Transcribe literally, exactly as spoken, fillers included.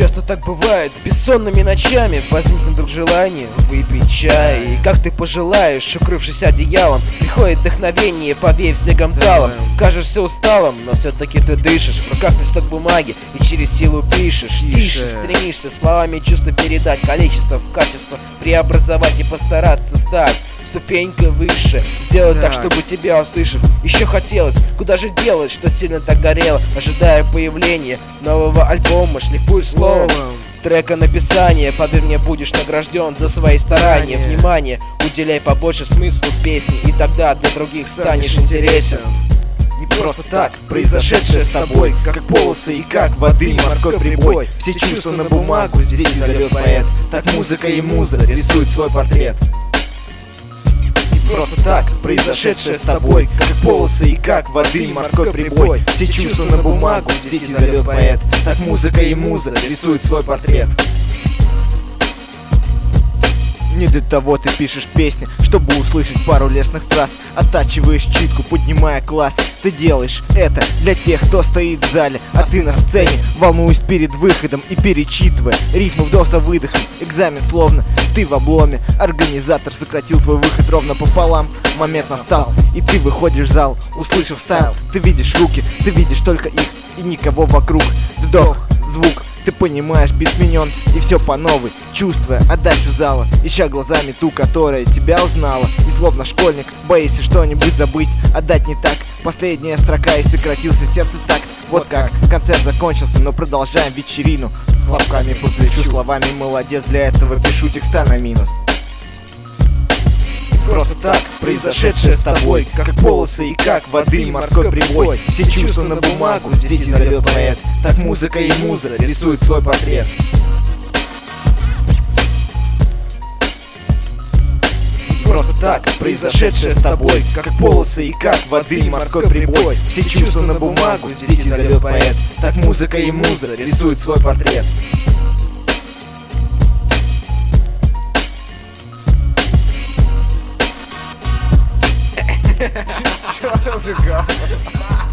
Часто так бывает, бессонными ночами возникнет вдруг желание выпить чай. И как ты пожелаешь, укрывшись одеялом, приходит вдохновение, повеяв снегом талом. Кажешься усталым, но все-таки ты дышишь. В руках листок бумаги и через силу пишешь. Тише стремишься словами чувства передать, количество в качество преобразовать и постараться стать ступенькой выше, сделать так, чтобы тебя услышав. Еще хотелось, куда же делать, что сильно так горело, ожидая появления нового альбома, шлифуй словом трека написания. Поверь мне, будешь награжден за свои старания. Внимание, уделяй побольше смыслу песни, и тогда для других станешь интересен. Не просто так, произошедшее с тобой, как полосы и как воды морской прибой. Все чувства на бумагу здесь изольет поэт. Так музыка и муза рисуют свой портрет. Просто так, произошедшее с тобой, как полосы и как воды морской прибой. Все чувства на бумагу здесь изольет поэт. Так музыка и муза рисуют свой портрет. Не для того ты пишешь песни, чтобы услышать пару лестных фраз. Оттачиваешь читку, поднимая класс. Ты делаешь это для тех, кто стоит в зале, а ты на сцене, волнуясь перед выходом и перечитывая рифмы вдох за выдохом. Экзамен словно ты в обломе. Организатор сократил твой выход ровно пополам. Момент настал, и ты выходишь в зал, услышав стайл. Ты видишь руки, ты видишь только их и никого вокруг. Вздох, звук, ты понимаешь, бит сменен, и все по новой, чувствуя отдачу зала, ища глазами ту, которая тебя узнала. И словно школьник, боишься что-нибудь забыть, отдать не так. Последняя строка, и сократился сердце так. Вот как, концерт закончился, но продолжаем вечерину. Хлопками по плечу, словами молодец, для этого пишу текста на минус. Просто так, произошедшее с тобой, как полосы и как воды морской прибой. Все чувства на бумагу здесь изольет поэт. Так музыка и муза рисуют свой портрет. Просто так, произошедшее с тобой, как полосы и как воды морской прибой. Все чувства на бумагу здесь изольет поэт. Так музыка и муза рисуют свой портрет. Что за говно?